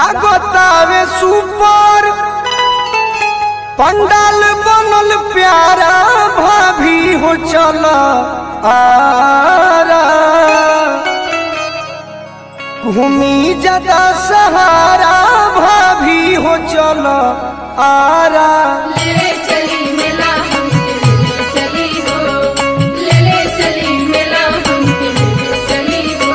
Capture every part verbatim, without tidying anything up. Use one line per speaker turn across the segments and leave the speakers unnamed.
लागतावे सुपर पंडाल बनल प्यारा भाभी हो चला आरा घूमी ज्यादा सहारा भाभी हो चला आरा
ले ले चली मेला हमके ले ले चली हो ले ले चली मेला हमके ले ले चली हो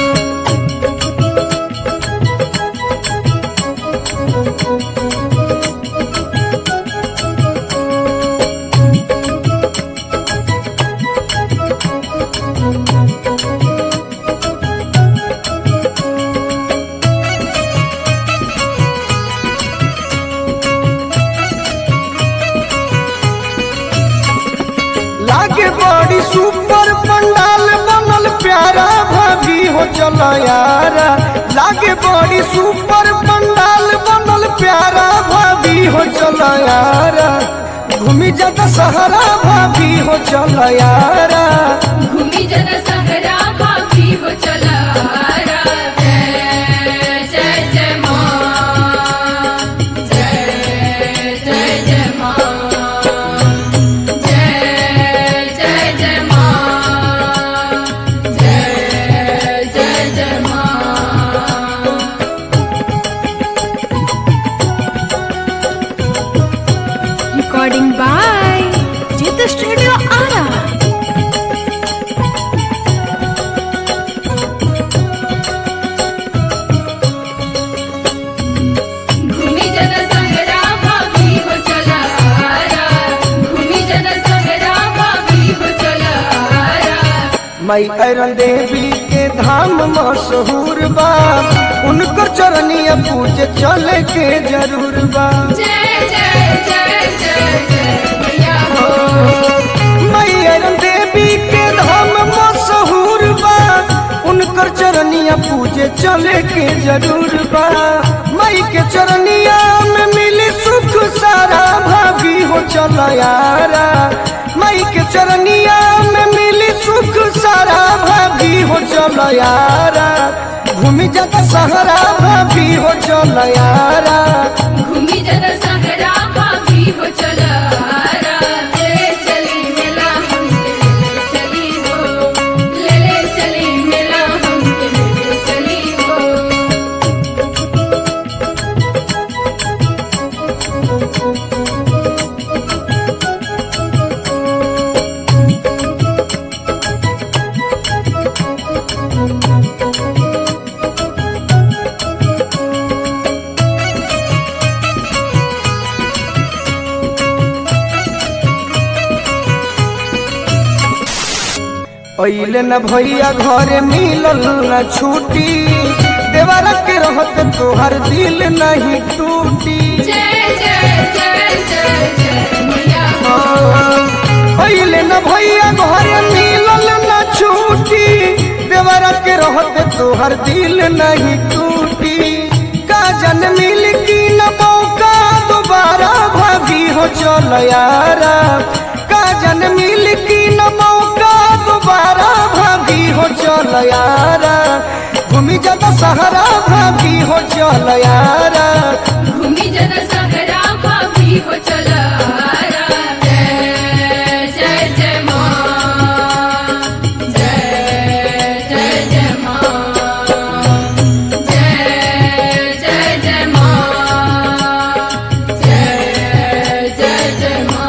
लागे बड़ी सुपर पंडाल बनल प्यारा भाभी हो चला यारा लागे बड़ी सुपर पंडाल बनल प्यारा भाभी हो चला यारा घूमी ज्यादा सहारा भाभी हो चला यारा
घूमी जन सहरा भाभी हो चला आरा जय जय जय माँ जय जय जय माँ जय जय जय माँ जय जय जय माँ
Recording by Jitha Studio Ara.
घूमी जन सहरा भाभी हो चला आरा घूमी जन सहरा भाभी हो चला आरा
मई अरन देवी के धाम मशहूर बा उनकर चरनिया पूजे चले के जरूर बा
जय जय जय जय जय मैया हो
मई अरन देवी के धाम मशहूर बा उनकर चरनिया पूजे चले के जरूर बा मई के चरनिया में मिली सुख सारा भाभी हो चला यारा मई के चरनिया में मिली सुख सारा भाभी हो चला यारा घूमी जाता सहारा भाभी हो चला यारा
घूमी जन सहरा भाभी हो चला आरा ले ले चली मेला हमके ले ले चली हो ले ले चली मेला हमके ले ले चली हो
पहले न भैया घरे मिलल न छूटी देवरा के रहत तोहर दिल नहीं टूटी
जय जय जय जय जय मैया हो
पहले न भैया घरे मिलल न छूटी देवरा के रहत तोहर दिल नहीं टूटी का जन मिल की न मौका दोबारा भाभी हो चल यारा का जन मिल की न मौका दोबारा भाभी हो चल यारा घूमी ज्यादा सहारा भाभी हो चल यारा
घूमी जन सहरा भाभी हो चला आरा जय जय जय माँ जय जय जय माँ जय जय जय माँ जय जय जय माँ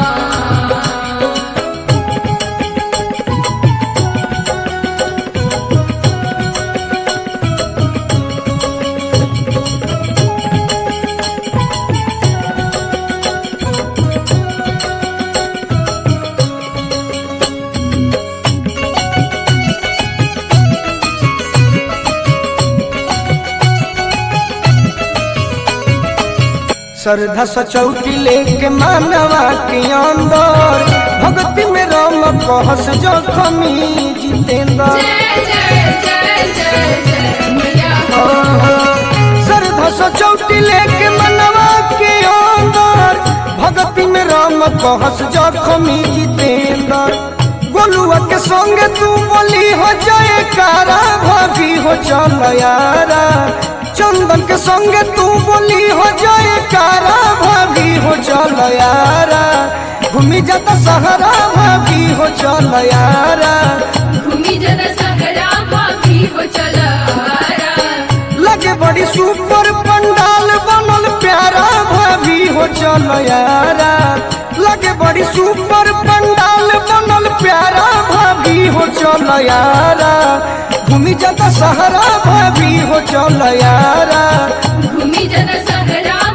श्रद्धा सचौटी लेके मानवा के अंदर भक्ति में राम कहस जखमी जितेंद्र
जय जय जय जय जय मैया हो
श्रद्धा सचौटी लेके मानवा के अंदर भक्ति में राम कहस जखमी जितेंद्र गोलुआ के संग तू बोली हो जाए कारा भाभी हो चल यारा चंदन कुंदन के संगे तू बोली हो जाए कारा भाभी हो चल यारा घूमी जाता सहरा भाभी हो चल यारा
घूमी जरा सहरा भाभी हो चला
लगे बड़ी सुपर पंडाल बनल प्यारा भाभी हो चल यारा लगे बड़ी सुपर पंडाल बनल प्यारा भाभी हो चल यारा घूमी जाता सहरा भाभी हो चल यारा
घूमी जरा सहरा